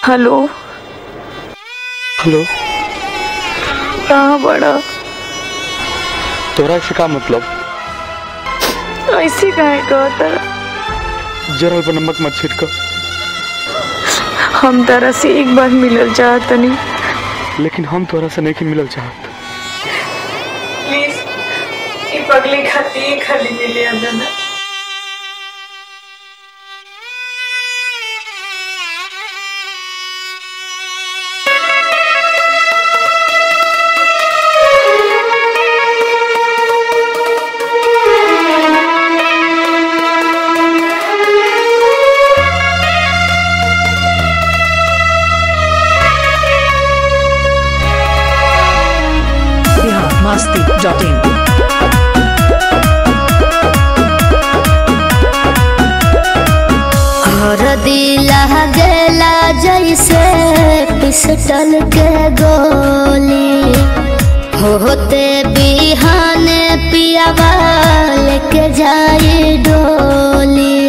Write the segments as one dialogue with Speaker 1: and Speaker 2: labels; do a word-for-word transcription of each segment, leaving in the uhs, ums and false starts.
Speaker 1: Hello
Speaker 2: hello,
Speaker 1: कहाँ बड़ा?
Speaker 2: तोरा से का मतलब?
Speaker 1: ऐसे काहे कहता?
Speaker 2: जरल पर नमक मत छिड़क।
Speaker 1: हम तारा से एक बार मिलल चाहतनी,
Speaker 2: लेकिन हम तोरा से नहीं मिलल चाहत।
Speaker 1: प्लीज ये पगले खाती खाली मिले अंदर।
Speaker 3: मस्ती डॉट इन।
Speaker 4: हर दिला गेला जैसे पिस्टल के गोली, होते बिहाने पियावा लेके जाई डोली।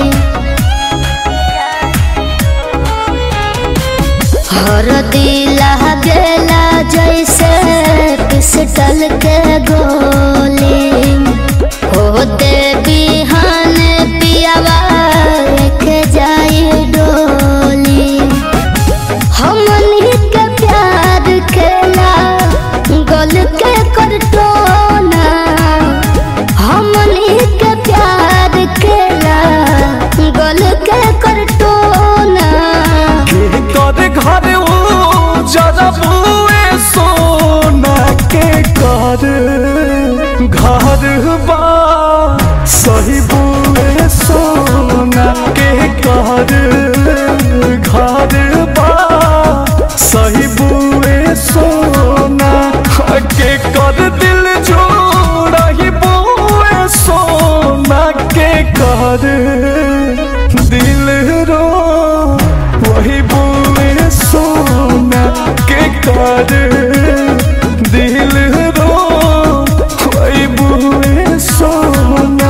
Speaker 4: हर दिला गेला जैसे पिस्टल के गोली, होते बिहाने पियावा लेके जाई डोली। हमनी के प्यार खेला गोल के करटोना, हमनी के प्यार खेला गोल के करटोना।
Speaker 5: के कर घर वो जरा बुए सोना के कर घर बा सही बुए सोना के कर घर बा सही बुए सोना के कर दिल जोड़ा ही बुए सोना के कर दिल रो वही बुए सोना के कर दिल रो वही बुए सोना।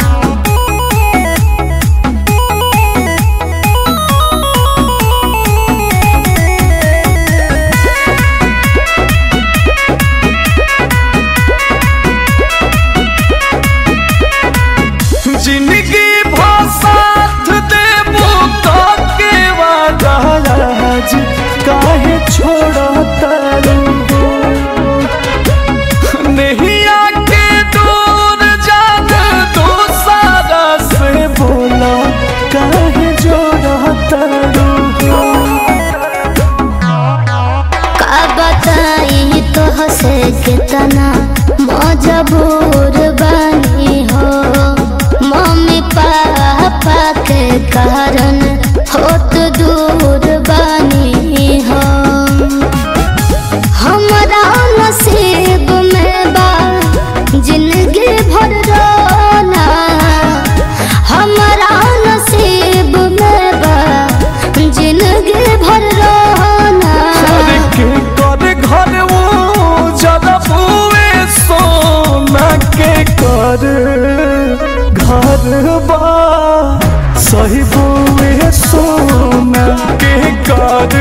Speaker 5: जिंदगी भासाथ देबो के वादा आज काहे छोड़ा तारू नहीं आके दूर जान तो सारा से बोला काहे जोड़ा तारू।
Speaker 4: का बताई तो हसे कितना मजबूर बनी हो, मम्मी पापा के कारण होत दूर बनी हो। हमारा नसीब में बा जिंदगी भर रोना, हमारा नसीब में बा जिंदगी भर रोना।
Speaker 5: के कर घर वो जरा बुए सोना के कर घर बा सही बुए सोना के कर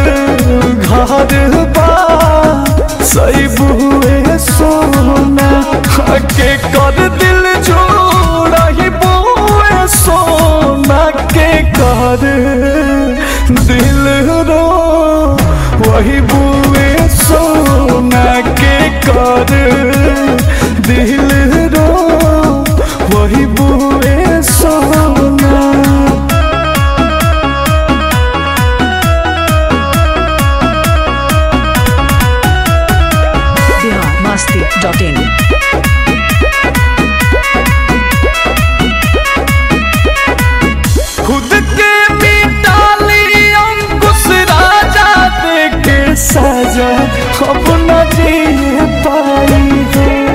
Speaker 5: घर बा सही बुए सोना के कर दिल जोड़ा ही बुए सोना के कर दिल रो वही बुए सोना के कर दिल रो वही बुए सोना।
Speaker 3: मस्ती डॉट इन।
Speaker 5: खुद के मिटाली अंकुश राजा दे के सजा अपना जी पाई है।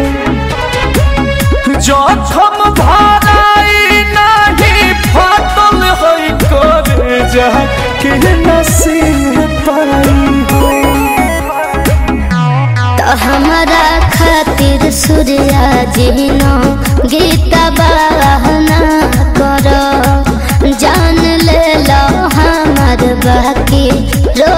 Speaker 5: जखम भराई नहीं फाटल है करे जा के नसीब पाई है।
Speaker 4: तो हमारा खातिर सूर्या जीनो गीता बहना करो, जान ले लो हमार बाकी रो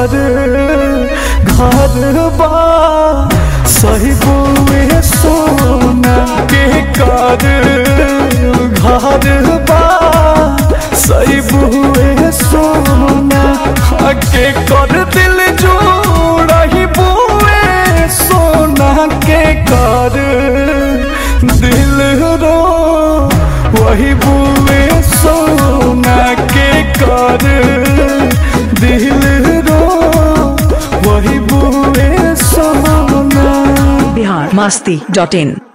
Speaker 5: कर घर बा सही बुए सोना के कर घर बा सही बुए सोना के कर दिल जोड़ा ही बुए सोना के कर दिल रो वही बुए सोना के कर दिल रो वही बुए सोना
Speaker 3: बिहार मस्ती डॉट इन